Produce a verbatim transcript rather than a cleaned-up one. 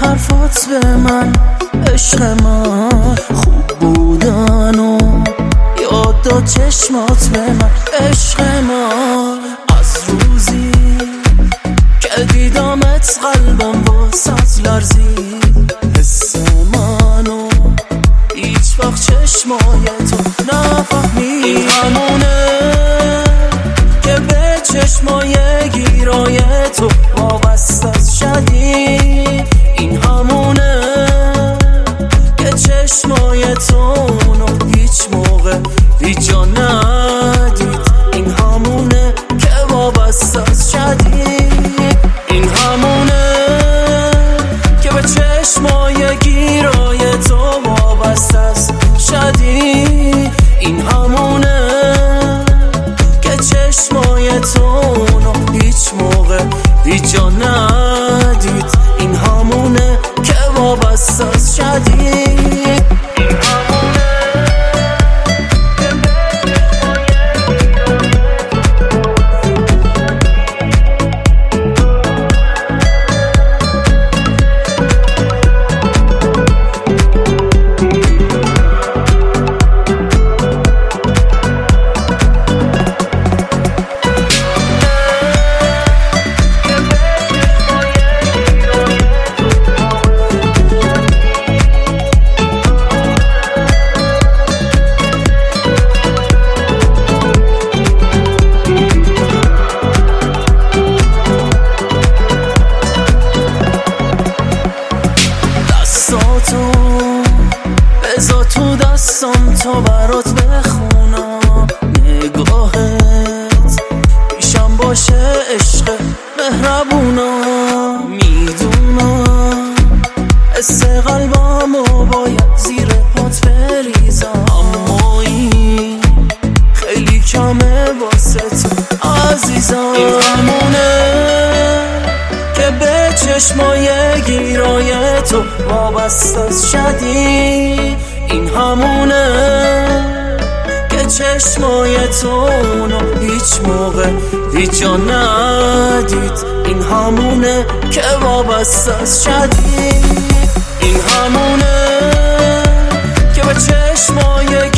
حرفات به من عشق من خوب بودن و یاد داد چشمات به من عشق من. از روزی که دیدمت قلبم واسط لرزید، حس منو هیچ وقت چشمای تو نفهمید. این همونه که به چشمای گیرای تو وابسته است شدید. این همونه که چشمای تو رو هیچ موقع هیچ جا ندید. این همونه که وابسته است شدید. این همونه که به چشمای گیرای تو وابسته است شدید. این همونه که چشمای تو رو هیچ موقع هیچ جا ندید. این همونه که وابسته است شدید. بذار تو دستم تا برات بخونم، نگاهت پیشم باشه عشق مهربونم. میدونم حس قلبمو باید زیر پات بریزم، اما این خیلی کمه واسه تو عزیزم. این همونه که به چشمای گیرای تو وابسته است شدید. این همونه که چشمای تو رو هیچ موقع هیچ جا ندید. این همونه که وابسته است شدید. این همونه که به چشمای